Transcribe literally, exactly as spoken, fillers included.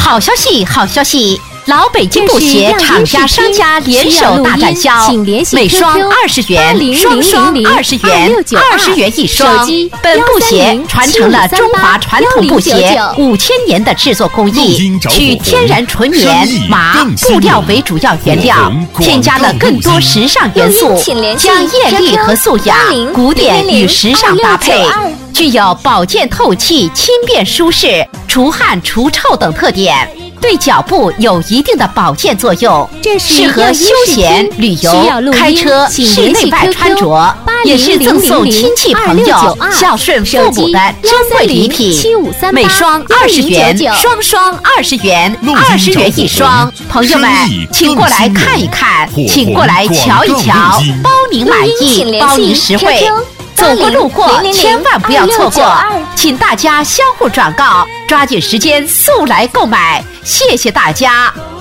好消息，好消息！老北京布鞋厂家商家联手大展销，每双二十元，双双二十元，二十元一双。本布鞋传承了中华传统布鞋五千年的制作工艺，取天然纯棉、麻、布料为主要原料，添加了更多时尚元素，将艳丽和素雅、古典与时尚搭配。具有保健透气、轻便舒适、除汗除臭等特点，对脚部有一定的保健作用，适合休闲、旅游、开车、室内外穿着，也是赠送亲戚朋友、孝顺父母的珍贵礼品。每双二十元，双双二十元，二十元一双。朋友们，请过来看一看，请过来瞧一瞧，包您满意，包您实惠。走过路过，千万不要错过，请大家相互转告，抓紧时间速来购买，谢谢大家。